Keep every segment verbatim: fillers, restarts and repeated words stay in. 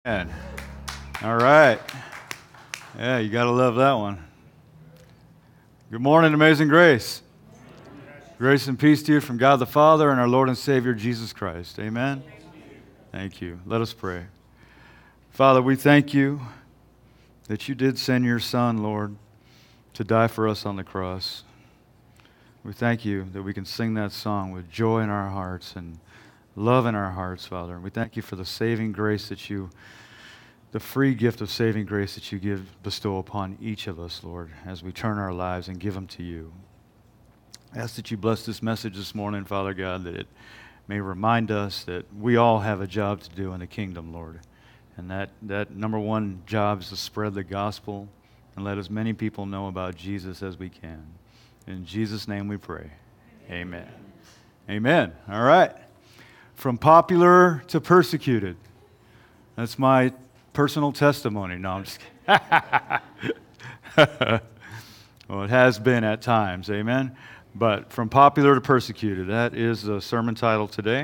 Man. All right. Yeah, you got to love that one. Good morning, Amazing Grace. Grace and peace to you from God the Father and our Lord and Savior, Jesus Christ. Amen. Thank you. Let us pray. Father, we thank you that you did send your Son, Lord, to die for us on the cross. We thank you that we can sing that song with joy in our hearts and love in our hearts, Father. We thank you for the saving grace that you, the free gift of saving grace that you give, bestow upon each of us, Lord, as we turn our lives and give them to you. I ask that you bless this message this morning, Father God, that it may remind us that we all have a job to do in the kingdom, Lord. And that, that number one job is to spread the gospel and let as many people know about Jesus as we can. In Jesus' name we pray. Amen. Amen. All right. From popular to persecuted. That's my personal testimony. No, I'm just kidding. Well, it has been at times. Amen. But from popular to persecuted, that is the sermon title today.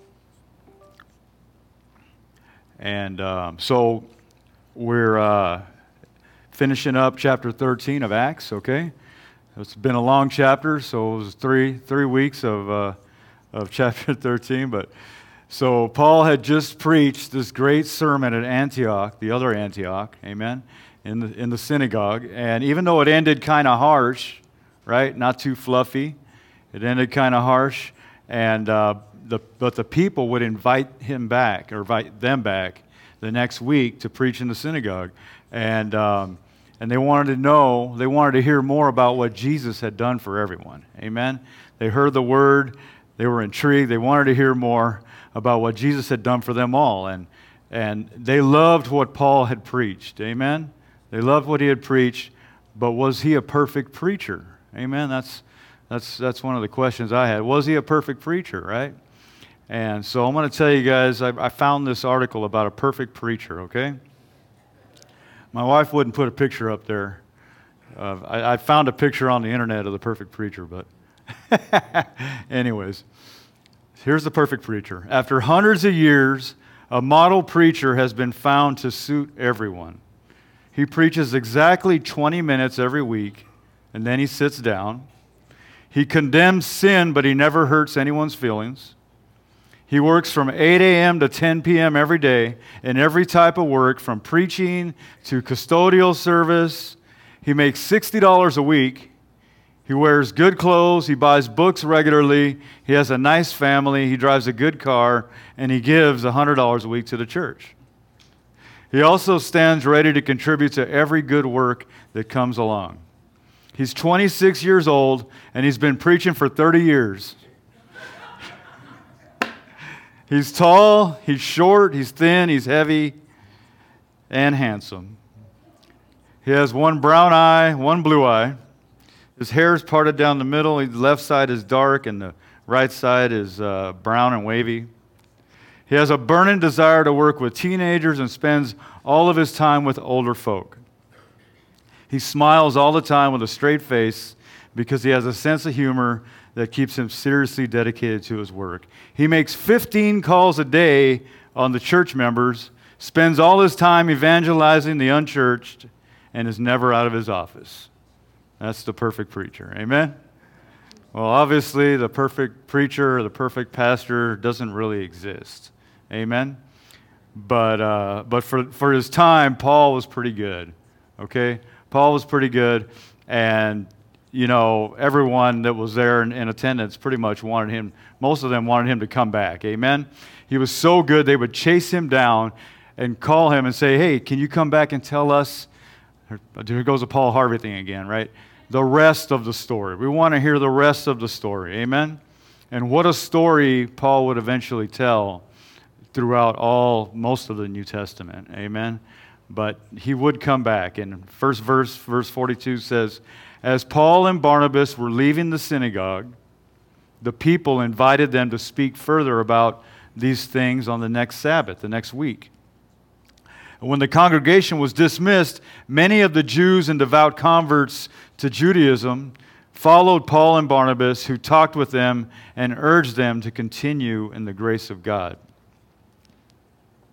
And um, so we're uh, finishing up chapter thirteen of Acts, okay? It's been a long chapter, so it was three three weeks of uh, of chapter thirteen. But so Paul had just preached this great sermon at Antioch, the other Antioch, amen, in the in the synagogue. And even though it ended kind of harsh, right, not too fluffy, it ended kind of harsh, and uh, the but the people would invite him back or invite them back the next week to preach in the synagogue, and. Um, And they wanted to know, they wanted to hear more about what Jesus had done for everyone. Amen? They heard the word, they were intrigued, they wanted to hear more about what Jesus had done for them all. And, and they loved what Paul had preached. Amen? They loved what he had preached, but was he a perfect preacher? Amen? That's, that's, that's one of the questions I had. Was he a perfect preacher, right? And so I'm going to tell you guys, I, I found this article about a perfect preacher, okay? My wife wouldn't put a picture up there. Uh, I, I found a picture on the internet of the perfect preacher, but anyways, here's the perfect preacher. After hundreds of years, a model preacher has been found to suit everyone. He preaches exactly twenty minutes every week, and then he sits down. He condemns sin, but he never hurts anyone's feelings. He works from eight a.m. to ten p.m. every day in every type of work, from preaching to custodial service. He makes sixty dollars a week. He wears good clothes. He buys books regularly. He has a nice family. He drives a good car. And he gives one hundred dollars a week to the church. He also stands ready to contribute to every good work that comes along. He's twenty-six years old, and he's been preaching for thirty years. He's tall, he's short, he's thin, he's heavy, and handsome. He has one brown eye, one blue eye. His hair is parted down the middle. The left side is dark, and the right side is uh, brown and wavy. He has a burning desire to work with teenagers and spends all of his time with older folk. He smiles all the time with a straight face because he has a sense of humor that keeps him seriously dedicated to his work. He makes fifteen calls a day on the church members, spends all his time evangelizing the unchurched, and is never out of his office. That's the perfect preacher. Amen? Well, obviously, the perfect preacher or the perfect pastor doesn't really exist. Amen? But uh, but for, for his time, Paul was pretty good. Okay? Paul was pretty good, and you know, everyone that was there in, in attendance pretty much wanted him, most of them wanted him to come back. Amen? He was so good, they would chase him down and call him and say, hey, can you come back and tell us, here goes the Paul Harvey thing again, right? The rest of the story. We want to hear the rest of the story. Amen? And what a story Paul would eventually tell throughout all, most of the New Testament. Amen? But he would come back. And first verse, verse forty-two says, as Paul and Barnabas were leaving the synagogue, the people invited them to speak further about these things on the next Sabbath, the next week. And when the congregation was dismissed, many of the Jews and devout converts to Judaism followed Paul and Barnabas, who talked with them and urged them to continue in the grace of God.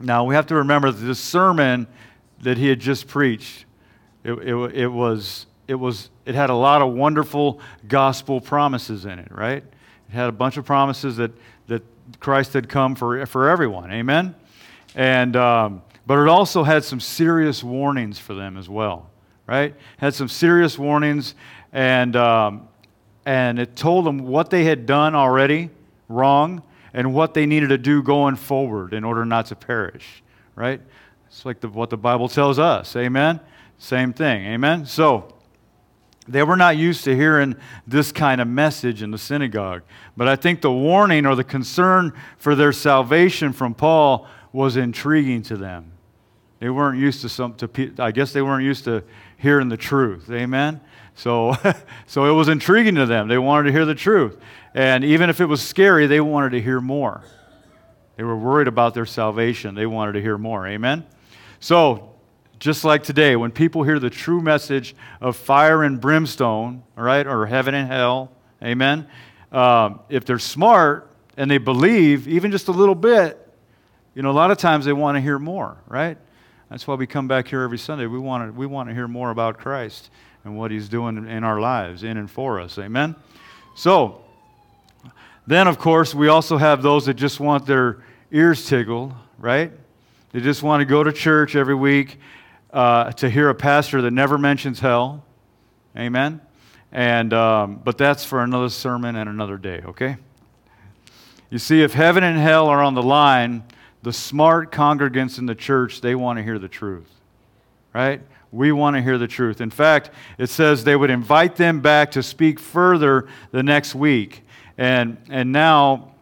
Now, we have to remember that this sermon that he had just preached, it, it, it was, it was, it had a lot of wonderful gospel promises in it, right? It had a bunch of promises that, that Christ had come for, for everyone, amen? And, um, but it also had some serious warnings for them as well, right? Had some serious warnings, and, um, and it told them what they had done already wrong, and what they needed to do going forward in order not to perish, right? It's like the, what the Bible tells us, amen? Same thing, amen? So, they were not used to hearing this kind of message in the synagogue. But I think the warning or the concern for their salvation from Paul was intriguing to them. They weren't used to some, to, I guess they weren't used to hearing the truth, amen? So, so it was intriguing to them. They wanted to hear the truth. And even if it was scary, they wanted to hear more. They were worried about their salvation. They wanted to hear more. Amen? So, just like today, when people hear the true message of fire and brimstone, all right, or heaven and hell, amen, um, if they're smart and they believe even just a little bit, you know, a lot of times they want to hear more, right? That's why we come back here every Sunday. We want to, we want to hear more about Christ and what He's doing in our lives, in and for us. Amen? So, then, of course, we also have those that just want their ears tickled, right? They just want to go to church every week uh, to hear a pastor that never mentions hell. Amen? And um, but that's for another sermon and another day, okay? You see, if heaven and hell are on the line, the smart congregants in the church, they want to hear the truth, right? We want to hear the truth. In fact, it says they would invite them back to speak further the next week. And and now,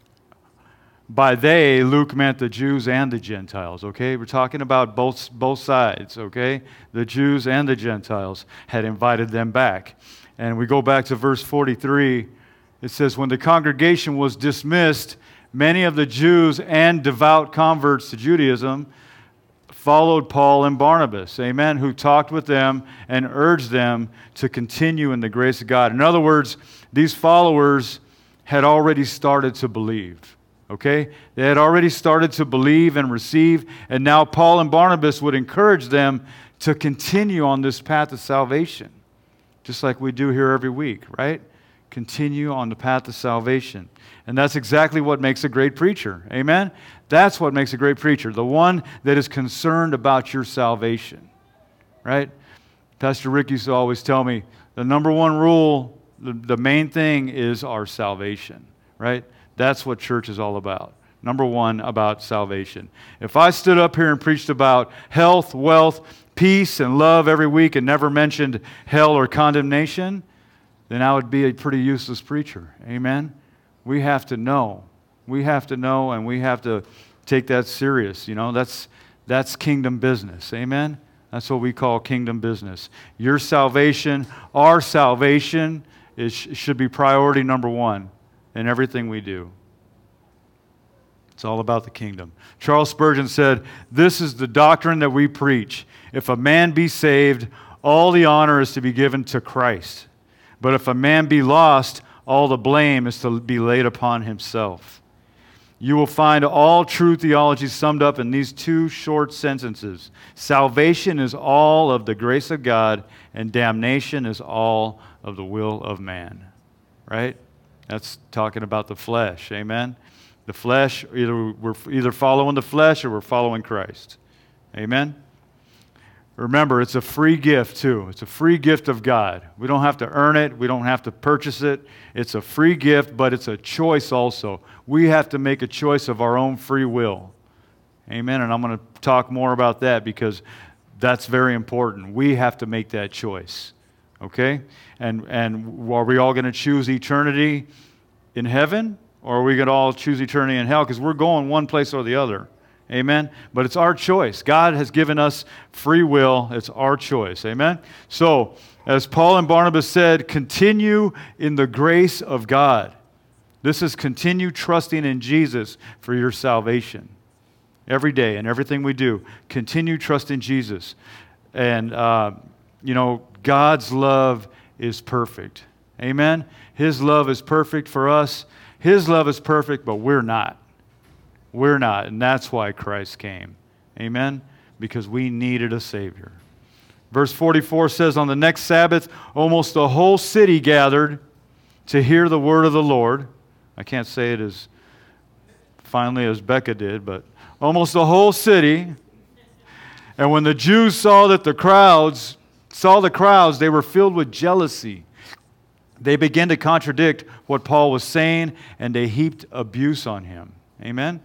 by they, Luke meant the Jews and the Gentiles, okay? We're talking about both, both sides, okay? The Jews and the Gentiles had invited them back. And we go back to verse forty-three. It says, when the congregation was dismissed, many of the Jews and devout converts to Judaism followed Paul and Barnabas, amen, who talked with them and urged them to continue in the grace of God. In other words, these followers had already started to believe, okay? They had already started to believe and receive, and now Paul and Barnabas would encourage them to continue on this path of salvation, just like we do here every week, right? Continue on the path of salvation. And that's exactly what makes a great preacher, amen? That's what makes a great preacher, the one that is concerned about your salvation, right? Pastor Rick used to always tell me, the number one rule, the, the main thing is our salvation, right? That's what church is all about. Number one, about salvation. If I stood up here and preached about health, wealth, peace, and love every week and never mentioned hell or condemnation, then I would be a pretty useless preacher, amen? We have to know. We have to know, and we have to take that serious. You know, that's that's kingdom business. Amen? That's what we call kingdom business. Your salvation, our salvation, is, should be priority number one in everything we do. It's all about the kingdom. Charles Spurgeon said, this is the doctrine that we preach. If a man be saved, all the honor is to be given to Christ. But if a man be lost, all the blame is to be laid upon himself. You will find all true theology summed up in these two short sentences. Salvation is all of the grace of God, and damnation is all of the will of man. Right? That's talking about the flesh. Amen? The flesh, either we're either following the flesh or we're following Christ. Amen? Remember, it's a free gift too. It's a free gift of God. We don't have to earn it. We don't have to purchase it. It's a free gift, but it's a choice also. We have to make a choice of our own free will. Amen? And I'm going to talk more about that because that's very important. We have to make that choice. Okay? And, and are we all going to choose eternity in heaven? Or are we going to all choose eternity in hell? Because we're going one place or the other. Amen? But it's our choice. God has given us free will. It's our choice. Amen? So, as Paul and Barnabas said, continue in the grace of God. This is continue trusting in Jesus for your salvation. Every day and everything we do, continue trusting Jesus. And, uh, you know, God's love is perfect. Amen? His love is perfect for us. His love is perfect, but we're not. We're not, and that's why Christ came. Amen? Because we needed a Savior. Verse forty-four says, on the next Sabbath, almost the whole city gathered to hear the word of the Lord. I can't say it as finely as Becca did, but almost the whole city. And when the Jews saw that the crowds, saw the crowds, they were filled with jealousy. They began to contradict what Paul was saying, and they heaped abuse on him. Amen?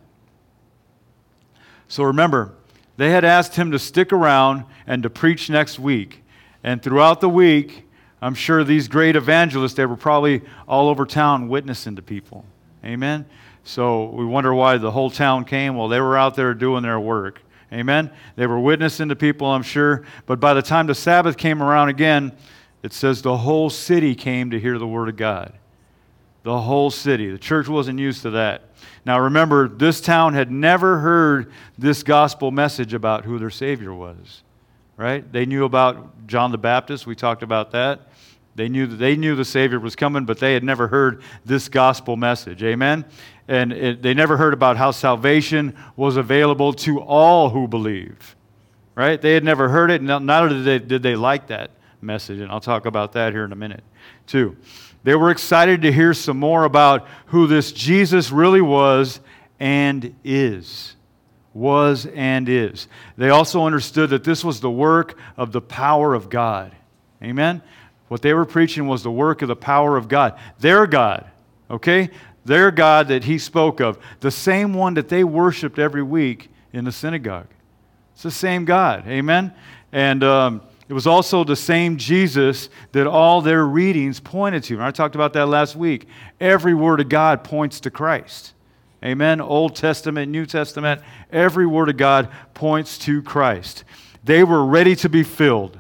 So remember, they had asked him to stick around and to preach next week. And throughout the week, I'm sure these great evangelists, they were probably all over town witnessing to people. Amen? So we wonder why the whole town came. Well, they were out there doing their work. Amen? They were witnessing to people, I'm sure. But by the time the Sabbath came around again, it says the whole city came to hear the word of God. The whole city. The church wasn't used to that. Now remember, this town had never heard this gospel message about who their Savior was. Right? They knew about John the Baptist. We talked about that. They knew that they knew the Savior was coming, but they had never heard this gospel message. Amen? And it, they never heard about how salvation was available to all who believe. Right? They had never heard it, and neither did they, did they like that message. And I'll talk about that here in a minute, too. They were excited to hear some more about who this Jesus really was and is. Was and is. They also understood that this was the work of the power of God. Amen? What they were preaching was the work of the power of God. Their God, okay? Their God that he spoke of. The same one that they worshiped every week in the synagogue. It's the same God. Amen? And um, it was also the same Jesus that all their readings pointed to. And I talked about that last week. Every word of God points to Christ. Amen? Old Testament, New Testament, every word of God points to Christ. They were ready to be filled.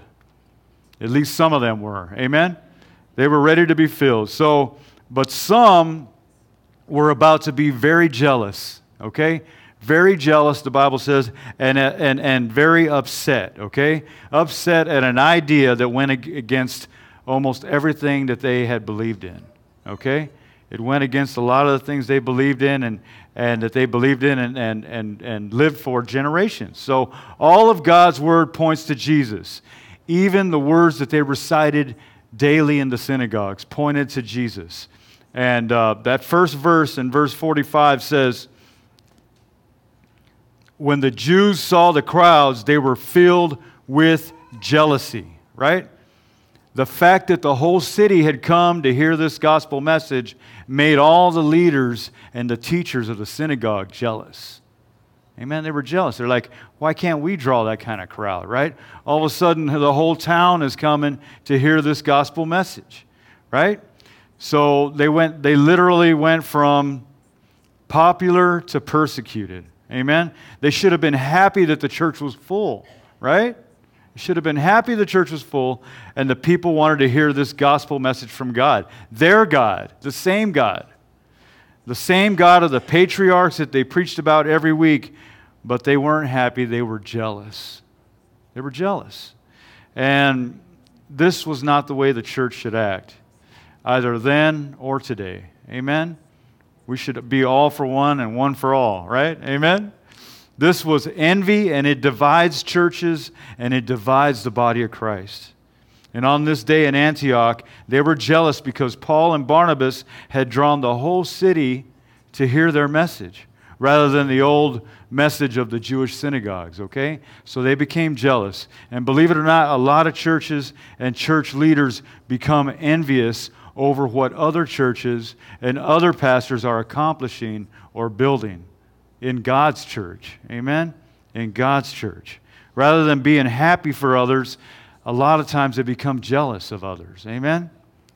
At least some of them were. Amen? They were ready to be filled. So, but some were about to be very jealous. Okay? Very jealous, the Bible says, and, and, and very upset. Okay? Upset at an idea that went against almost everything that they had believed in. Okay? It went against a lot of the things they believed in and, and that they believed in and, and, and, and lived for generations. So all of God's word points to Jesus. Even the words that they recited daily in the synagogues pointed to Jesus. And uh, that first verse in verse forty-five says, when the Jews saw the crowds, they were filled with jealousy. Right? The fact that the whole city had come to hear this gospel message made all the leaders and the teachers of the synagogue jealous. Amen? They were jealous. They're like, why can't we draw that kind of crowd, right? All of a sudden, the whole town is coming to hear this gospel message, right? So they went. They literally went from popular to persecuted. Amen? They should have been happy that the church was full, right? Should have been happy the church was full and the people wanted to hear this gospel message from God. Their God, the same God. The same God of the patriarchs that they preached about every week, but they weren't happy, they were jealous. They were jealous. And this was not the way the church should act, either then or today. Amen? We should be all for one and one for all, right? Amen? This was envy, and it divides churches, and it divides the body of Christ. And on this day in Antioch, they were jealous because Paul and Barnabas had drawn the whole city to hear their message, rather than the old message of the Jewish synagogues, okay? So they became jealous. And believe it or not, a lot of churches and church leaders become envious over what other churches and other pastors are accomplishing or building in God's church. Amen? In God's church. Rather than being happy for others, a lot of times they become jealous of others. Amen?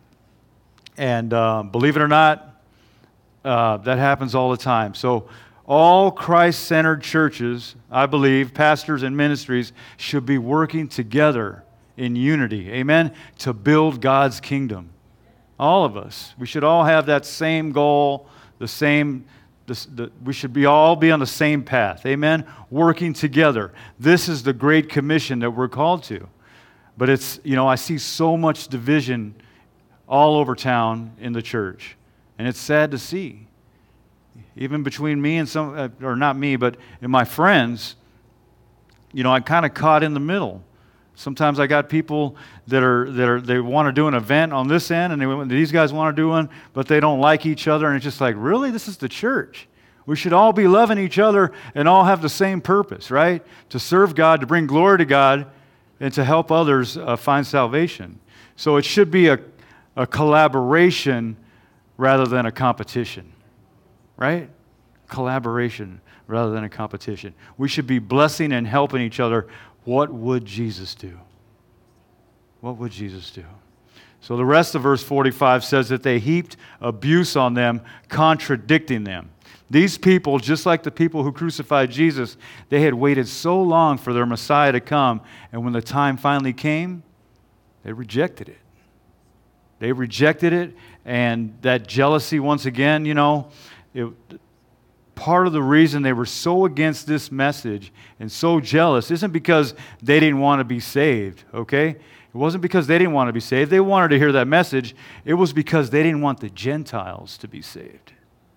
And uh, believe it or not, uh, that happens all the time. So all Christ-centered churches, I believe, pastors and ministries, should be working together in unity. Amen? To build God's kingdom. All of us. We should all have that same goal, the same... The, the, we should be all be on the same path. Amen? Working together. This is the great commission that we're called to. But it's, you know, I see so much division all over town in the church. And it's sad to see. Even between me and some, uh, or not me, but and my friends, you know, I kind of caught in the middle. Sometimes I got people that are that are they want to do an event on this end, and they, these guys want to do one, but they don't like each other, and it's just like, really, this is the church. We should all be loving each other and all have the same purpose, right? To serve God, to bring glory to God, and to help others uh, find salvation. So it should be a, a collaboration rather than a competition, right? Collaboration rather than a competition. We should be blessing and helping each other. What would Jesus do? What would Jesus do? So the rest of verse forty-five says that they heaped abuse on them, contradicting them. These people, just like the people who crucified Jesus, they had waited so long for their Messiah to come, and when the time finally came, they rejected it. They rejected it, and that jealousy, once again, you know, it, part of the reason they were so against this message and so jealous isn't because they didn't want to be saved, okay? It wasn't because they didn't want to be saved. They wanted to hear that message. It was because they didn't want the Gentiles to be saved.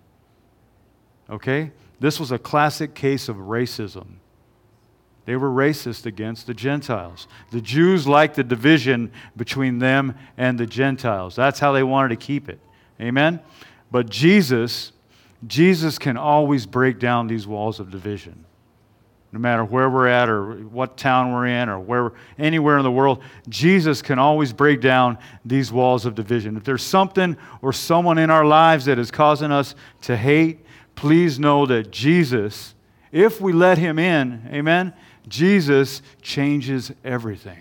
Okay? This was a classic case of racism. They were racist against the Gentiles. The Jews liked the division between them and the Gentiles. That's how they wanted to keep it. Amen? But Jesus, Jesus can always break down these walls of division. No matter where we're at or what town we're in or where anywhere in the world, Jesus can always break down these walls of division. If there's something or someone in our lives that is causing us to hate, please know that Jesus, if we let Him in, amen, Jesus changes everything.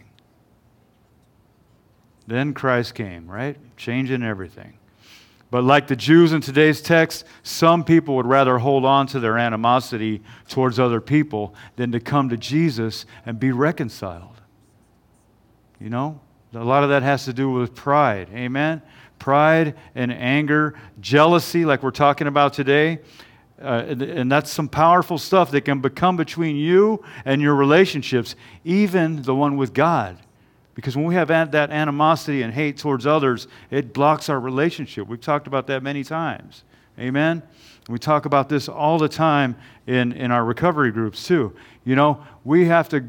Then Christ came, right? Changing everything. But like the Jews in today's text, some people would rather hold on to their animosity towards other people than to come to Jesus and be reconciled. You know, a lot of that has to do with pride, amen? Pride and anger, jealousy, like we're talking about today. Uh, and, and that's some powerful stuff that can become between you and your relationships, even the one with God. Because when we have that animosity and hate towards others, it blocks our relationship. We've talked about that many times. Amen? We talk about this all the time in, in our recovery groups too. You know, we have to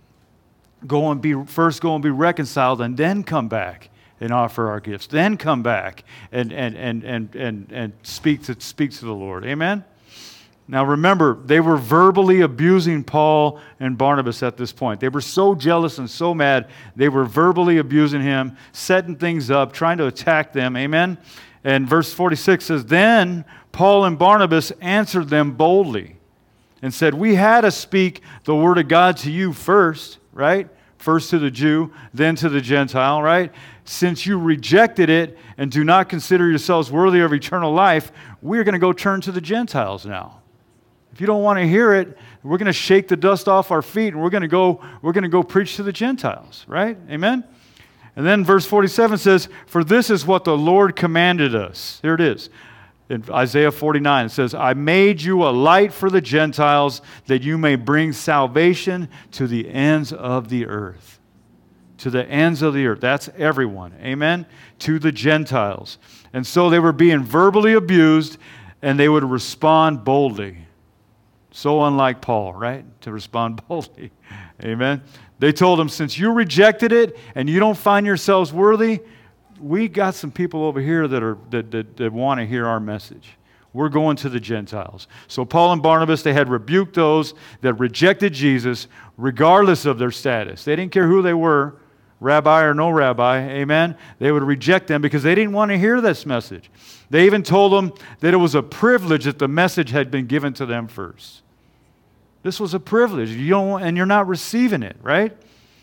go and be first go and be reconciled and then come back and offer our gifts. Then come back and and and and and, and speak to speak to the Lord. Amen? Now remember, they were verbally abusing Paul and Barnabas at this point. They were so jealous and so mad, they were verbally abusing him, setting things up, trying to attack them. Amen? And verse forty-six says, "Then Paul and Barnabas answered them boldly and said, 'We had to speak the word of God to you first,'" right? First to the Jew, then to the Gentile, right? "Since you rejected it and do not consider yourselves worthy of eternal life, we're going to go turn to the Gentiles now. If you don't want to hear it, we're going to shake the dust off our feet and we're going to go, we're going to go preach to the Gentiles," right? Amen? And then verse forty-seven says, "For this is what the Lord commanded us." Here it is. In Isaiah forty-nine, it says, "I made you a light for the Gentiles that you may bring salvation to the ends of the earth." To the ends of the earth. That's everyone. Amen? To the Gentiles. And so they were being verbally abused and they would respond boldly. So unlike Paul, right? To respond boldly. Amen? They told him, since you rejected it and you don't find yourselves worthy, we got some people over here that are that, that, that want to hear our message. We're going to the Gentiles. So Paul and Barnabas, they had rebuked those that rejected Jesus regardless of their status. They didn't care who they were, rabbi or no rabbi, amen? They would reject them because they didn't want to hear this message. They even told them that it was a privilege that the message had been given to them first. This was a privilege, you don't, and you're not receiving it, right?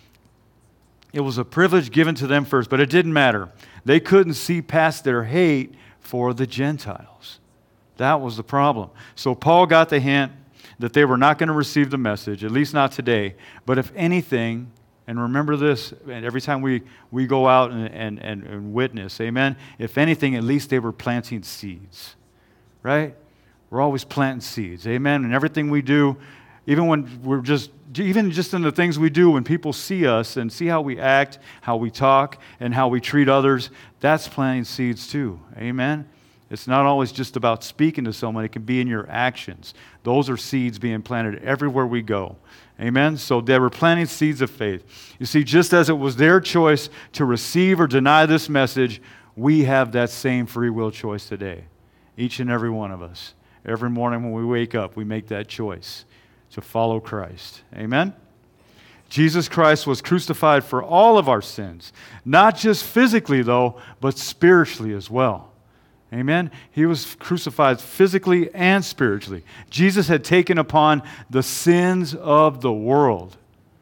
It was a privilege given to them first, but it didn't matter. They couldn't see past their hate for the Gentiles. That was the problem. So Paul got the hint that they were not going to receive the message, at least not today. But if anything, and remember this, and every time we, we go out and, and, and, and witness, amen, if anything, at least they were planting seeds, right? We're always planting seeds, amen? And everything we do, even when we're just, even just in the things we do, when people see us and see how we act, how we talk, and how we treat others, that's planting seeds too, amen? It's not always just about speaking to someone. It can be in your actions. Those are seeds being planted everywhere we go. Amen? So they were planting seeds of faith. You see, just as it was their choice to receive or deny this message, we have that same free will choice today. Each and every one of us. Every morning when we wake up, we make that choice to follow Christ. Amen? Jesus Christ was crucified for all of our sins. Not just physically, though, but spiritually as well. Amen? He was crucified physically and spiritually. Jesus had taken upon the sins of the world.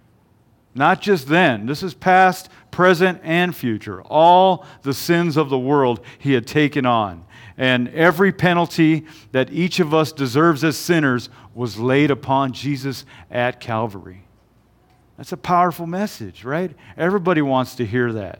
Not just then. This is past, present, and future. All the sins of the world He had taken on. And every penalty that each of us deserves as sinners was laid upon Jesus at Calvary. That's a powerful message, right? Everybody wants to hear that.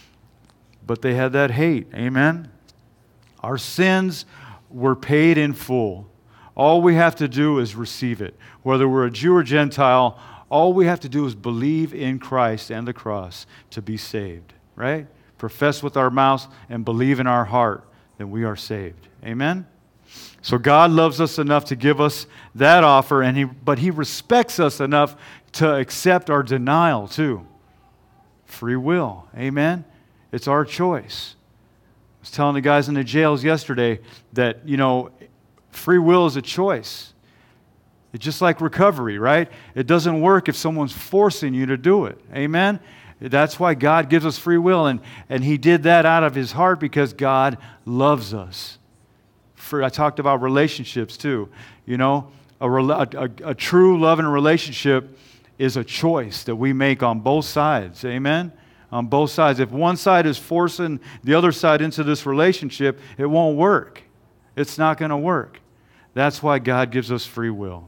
But they had that hate. Amen? Our sins were paid in full. All we have to do is receive it. Whether we're a Jew or Gentile, all we have to do is believe in Christ and the cross to be saved, right? Profess with our mouths and believe in our heart, then we are saved. Amen? So God loves us enough to give us that offer, and he, but He respects us enough to accept our denial too. Free will. Amen? It's our choice. I was telling the guys in the jails yesterday that, you know, free will is a choice. It's just like recovery, right? It doesn't work if someone's forcing you to do it. Amen? That's why God gives us free will, and, and He did that out of His heart because God loves us. For, I talked about relationships too. You know, a, a, a true love and relationship is a choice that we make on both sides. Amen? On both sides. If one side is forcing the other side into this relationship, it won't work. It's not going to work. That's why God gives us free will.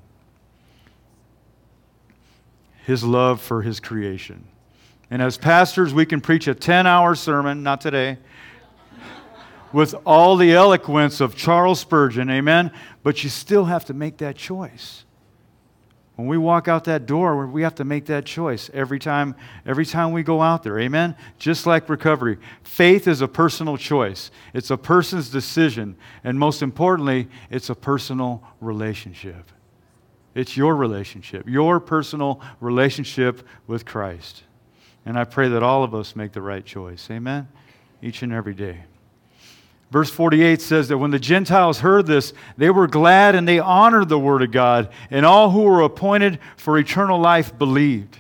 His love for His creation. And as pastors, we can preach a ten-hour sermon, not today, with all the eloquence of Charles Spurgeon, amen? But you still have to make that choice. When we walk out that door, we have to make that choice every time, every time we go out there, amen? Just like recovery. Faith is a personal choice. It's a person's decision. And most importantly, it's a personal relationship. It's your relationship, your personal relationship with Christ. And I pray that all of us make the right choice, amen? Each and every day. Verse forty-eight says that when the Gentiles heard this, they were glad and they honored the word of God, and all who were appointed for eternal life believed.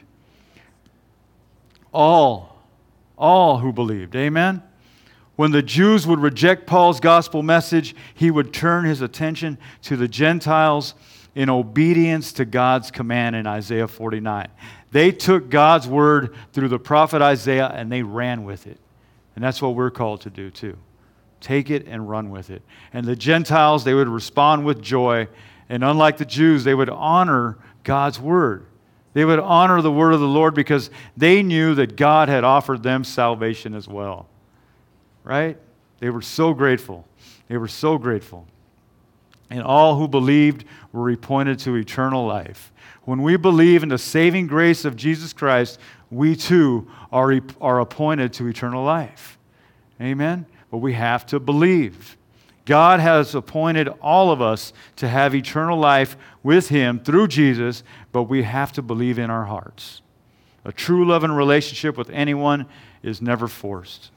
All, all who believed, amen? When the Jews would reject Paul's gospel message, he would turn his attention to the Gentiles in obedience to God's command in Isaiah forty-nine. They took God's word through the prophet Isaiah and they ran with it. And that's what we're called to do too. Take it and run with it. And the Gentiles, they would respond with joy. And unlike the Jews, they would honor God's word. They would honor the word of the Lord because they knew that God had offered them salvation as well. Right? They were so grateful. They were so grateful. And all who believed were appointed to eternal life. When we believe in the saving grace of Jesus Christ, we too are, are appointed to eternal life. Amen? But we have to believe. God has appointed all of us to have eternal life with Him through Jesus, but we have to believe in our hearts. A true love and relationship with anyone is never forced.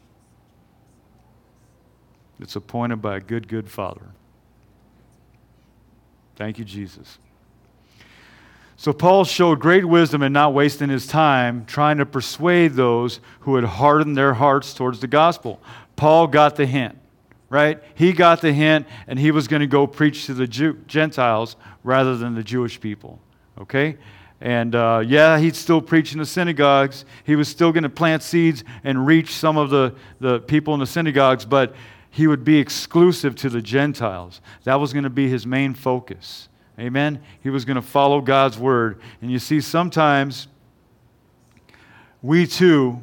It's appointed by a good, good Father. Thank you, Jesus. So Paul showed great wisdom in not wasting his time trying to persuade those who had hardened their hearts towards the gospel. Paul got the hint, right? He got the hint, and he was going to go preach to the Jew- Gentiles rather than the Jewish people, okay? And uh, yeah, he'd still preach in the synagogues. He was still going to plant seeds and reach some of the, the people in the synagogues, but he would be exclusive to the Gentiles. That was going to be his main focus. Amen? He was going to follow God's word. And you see, sometimes we too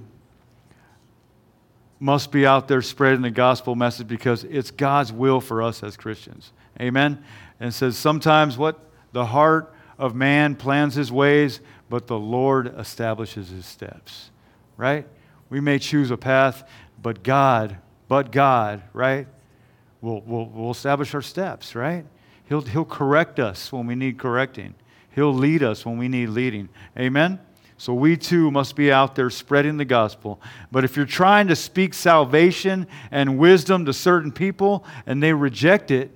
must be out there spreading the gospel message because it's God's will for us as Christians. Amen? And it says sometimes what? The heart of man plans his ways, but the Lord establishes his steps. Right? We may choose a path, but God, but God, right, we'll, we'll, we'll establish our steps, right? He'll, he'll correct us when we need correcting. He'll lead us when we need leading. Amen? So we too must be out there spreading the gospel. But if you're trying to speak salvation and wisdom to certain people and they reject it,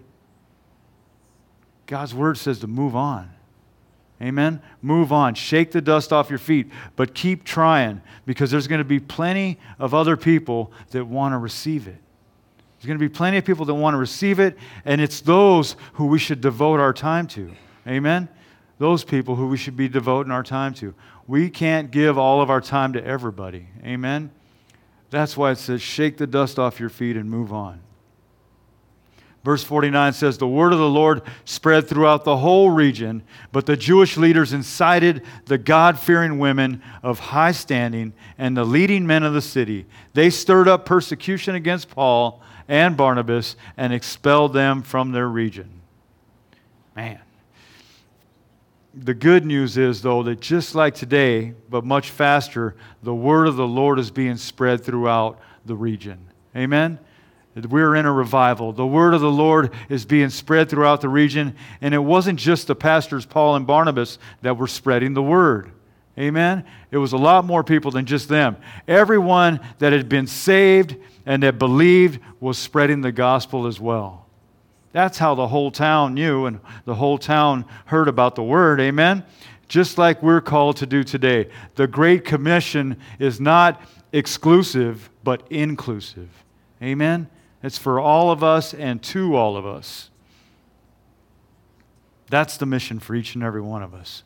God's word says to move on. Amen? Move on. Shake the dust off your feet. But keep trying, because there's going to be plenty of other people that want to receive it. There's going to be plenty of people that want to receive it, and it's those who we should devote our time to. Amen? Those people who we should be devoting our time to. We can't give all of our time to everybody. Amen? That's why it says, shake the dust off your feet and move on. Verse forty-nine says, the word of the Lord spread throughout the whole region, but the Jewish leaders incited the God-fearing women of high standing and the leading men of the city. They stirred up persecution against Paul and Barnabas and expelled them from their region. Man. The good news is, though, that just like today, but much faster, the word of the Lord is being spread throughout the region. Amen? We're in a revival. The word of the Lord is being spread throughout the region, and it wasn't just the pastors, Paul and Barnabas, that were spreading the word. Amen? It was a lot more people than just them. Everyone that had been saved and that believed was spreading the gospel as well. That's how the whole town knew and the whole town heard about the word. Amen? Just like we're called to do today. The Great Commission is not exclusive, but inclusive. Amen? It's for all of us and to all of us. That's the mission for each and every one of us.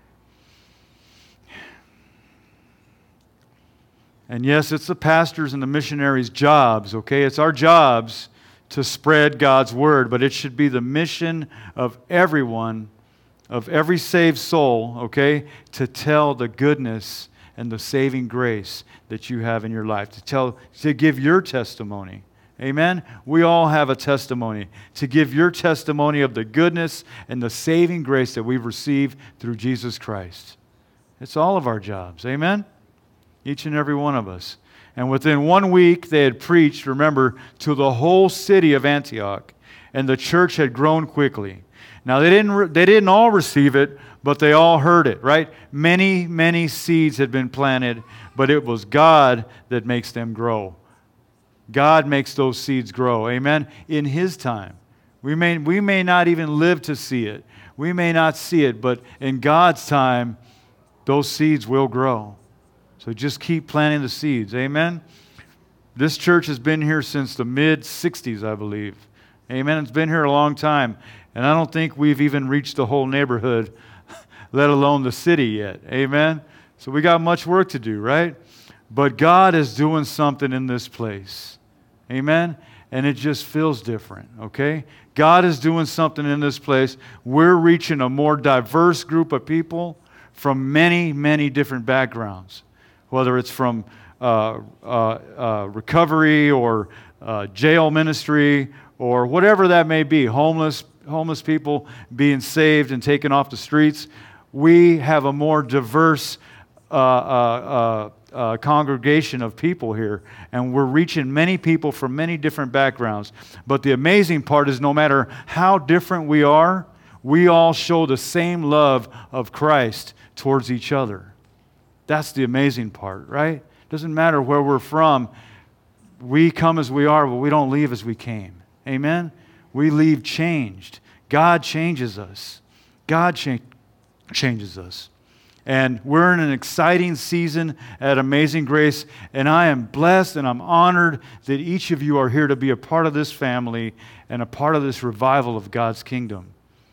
And yes, it's the pastors and the missionaries' jobs, okay? It's our jobs to spread God's word, but it should be the mission of everyone, of every saved soul, okay, to tell the goodness and the saving grace that you have in your life, to tell, to give your testimony. Amen? We all have a testimony, to give your testimony of the goodness and the saving grace that we've received through Jesus Christ. It's all of our jobs. Amen? Each and every one of us. And within one week, they had preached, remember, to the whole city of Antioch. And the church had grown quickly. Now, they didn't, re- they didn't all receive it, but they all heard it, right? Many, many seeds had been planted, but it was God that makes them grow. God makes those seeds grow, amen, in His time. We may, we may not even live to see it. We may not see it, but in God's time, those seeds will grow. So just keep planting the seeds, amen? This church has been here since the mid sixties, I believe. Amen, it's been here a long time, and I don't think we've even reached the whole neighborhood, let alone the city yet, amen? So we got much work to do, right? But God is doing something in this place. Amen? And it just feels different, okay? God is doing something in this place. We're reaching a more diverse group of people from many, many different backgrounds, whether it's from uh, uh, uh, recovery or uh, jail ministry or whatever that may be, homeless, homeless people being saved and taken off the streets. We have a more diverse uh, uh, uh, Uh, congregation of people here, and we're reaching many people from many different backgrounds. But the amazing part is no matter how different we are, we all show the same love of Christ towards each other. That's the amazing part, right? Doesn't matter where we're from. We come as we are, but we don't leave as we came. Amen? We leave changed. God changes us. God cha- changes us. And we're in an exciting season at Amazing Grace, and I am blessed and I'm honored that each of you are here to be a part of this family and a part of this revival of God's kingdom.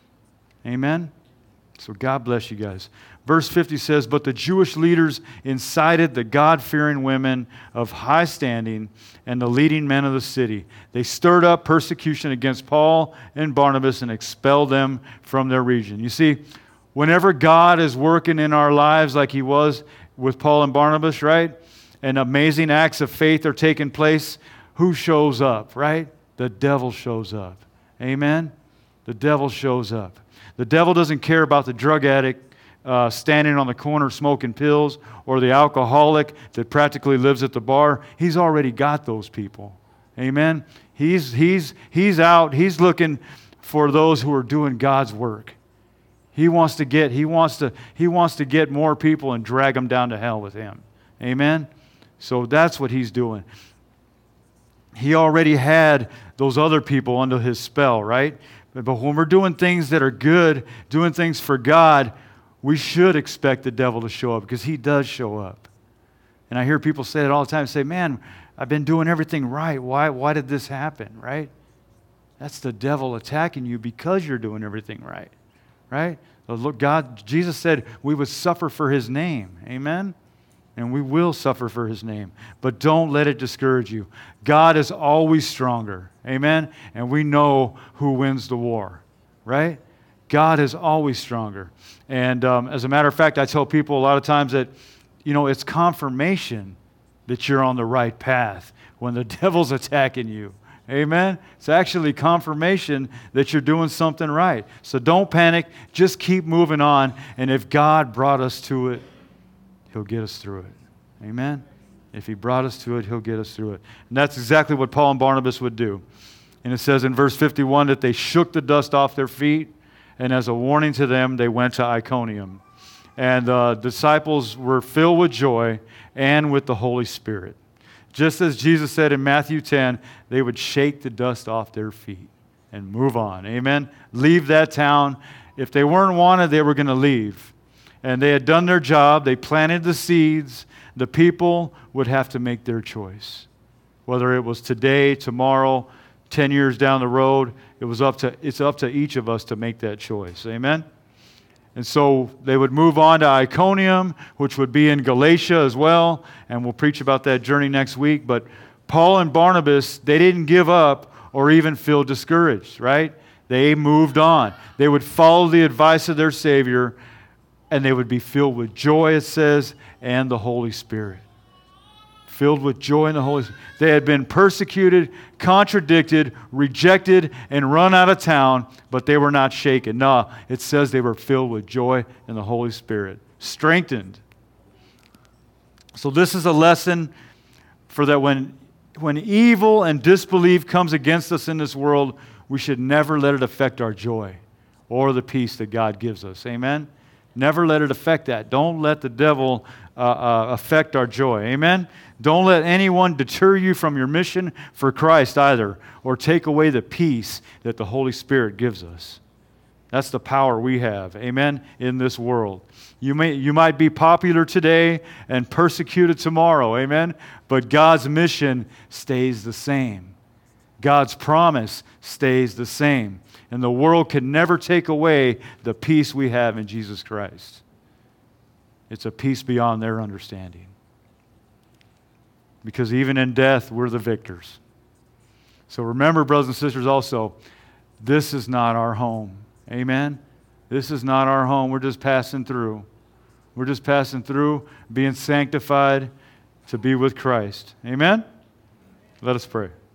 Amen? So God bless you guys. Verse fifty says, but the Jewish leaders incited the God-fearing women of high standing and the leading men of the city. They stirred up persecution against Paul and Barnabas and expelled them from their region. You see, whenever God is working in our lives like He was with Paul and Barnabas, right? And amazing acts of faith are taking place, who shows up, right? The devil shows up. Amen? The devil shows up. The devil doesn't care about the drug addict uh, standing on the corner smoking pills or the alcoholic that practically lives at the bar. He's already got those people. Amen? He's, he's, he's out. He's looking for those who are doing God's work. He wants to get, he wants to, he wants to get more people and drag them down to hell with him. Amen? So that's what he's doing. He already had those other people under his spell, right? But when we're doing things that are good, doing things for God, we should expect the devil to show up, because he does show up. And I hear people say it all the time, say, man, I've been doing everything right. Why, why did this happen, right? That's the devil attacking you because you're doing everything right, right? Look, God, Jesus said we would suffer for his name. Amen? And we will suffer for his name. But don't let it discourage you. God is always stronger. Amen? And we know who wins the war, right? God is always stronger. And um, as a matter of fact, I tell people a lot of times that, you know, it's confirmation that you're on the right path when the devil's attacking you. Amen? It's actually confirmation that you're doing something right. So don't panic. Just keep moving on. And if God brought us to it, he'll get us through it. Amen? If he brought us to it, he'll get us through it. And that's exactly what Paul and Barnabas would do. And it says in verse fifty-one that they shook the dust off their feet, and as a warning to them, they went to Iconium. And the disciples were filled with joy and with the Holy Spirit. Just as Jesus said in Matthew ten, they would shake the dust off their feet and move on. Amen? Leave that town. If they weren't wanted, they were going to leave. And they had done their job. They planted the seeds. The people would have to make their choice. Whether it was today, tomorrow, ten years down the road, it was up to, it's up to each of us to make that choice. Amen? And so they would move on to Iconium, which would be in Galatia as well, and we'll preach about that journey next week. But Paul and Barnabas, they didn't give up or even feel discouraged, right? They moved on. They would follow the advice of their Savior, and they would be filled with joy, it says, and the Holy Spirit. Filled with joy and the Holy Spirit. They had been persecuted, contradicted, rejected, and run out of town, but they were not shaken. No, it says they were filled with joy and the Holy Spirit. Strengthened. So this is a lesson for that when, when evil and disbelief comes against us in this world, we should never let it affect our joy or the peace that God gives us. Amen? Never let it affect that. Don't let the devil uh, uh, affect our joy. Amen? Don't let anyone deter you from your mission for Christ either, or take away the peace that the Holy Spirit gives us. That's the power we have, amen, in this world. You may, you might be popular today and persecuted tomorrow, amen, but God's mission stays the same. God's promise stays the same. And the world can never take away the peace we have in Jesus Christ. It's a peace beyond their understanding. Because even in death, we're the victors. So remember, brothers and sisters, also, this is not our home. Amen? This is not our home. We're just passing through. We're just passing through, being sanctified to be with Christ. Amen? Let us pray.